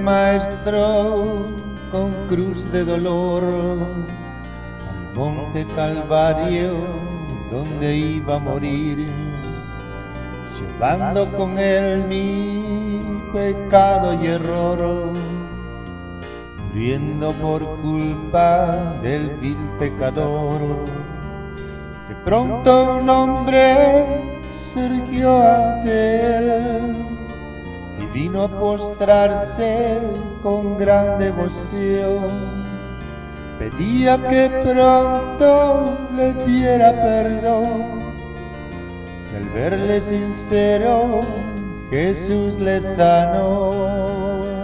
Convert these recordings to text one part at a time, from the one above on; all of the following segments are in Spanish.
maestro con cruz de dolor al monte Calvario donde iba a morir, llevando con él mi pecado y error, muriendo por culpa del vil pecador. De pronto un hombre surgió ante él y vino a postrarse con gran devoción. Pedía que pronto le diera perdón, y al verle sincero Jesús le sanó.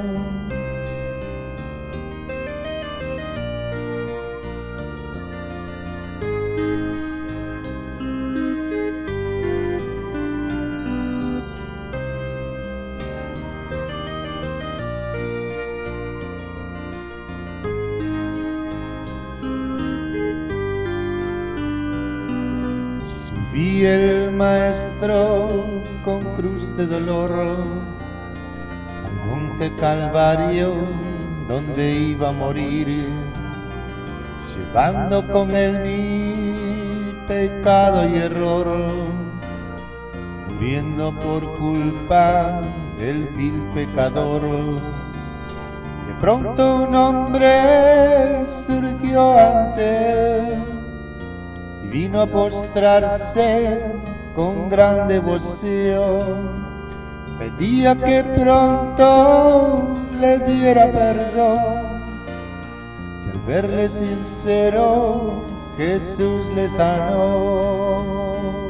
Vi el maestro con cruz de dolor al monte Calvario donde iba a morir, llevando con él mi pecado y error, muriendo por culpa del vil pecador. De pronto un hombre surgió ante él y vino a postrarse con gran devoción. Pedía que pronto le diera perdón, y al verle sincero Jesús le sanó.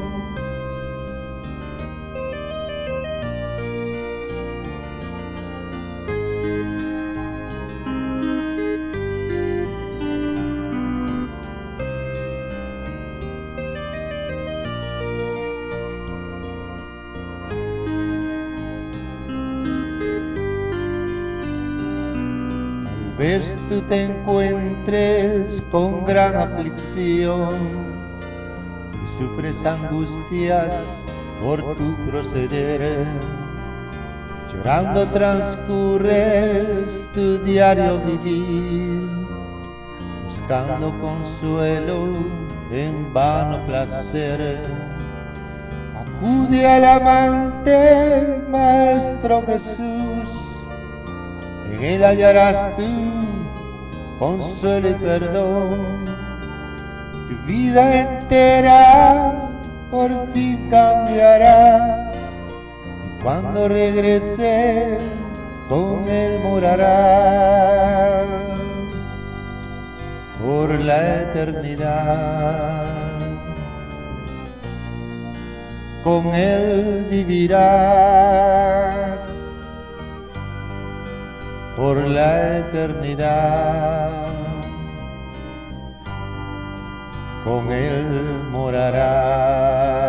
Vez tú te encuentres con gran aflicción y sufres angustias por tu proceder, llorando transcurres tu diario vivir, buscando consuelo en vano placer. Acude al amante Maestro Jesús, en él hallarás tú consuelo y perdón. Tu vida entera por ti cambiará, y cuando regrese con él morará por la eternidad. Con él vivirás por la eternidad, con él morará.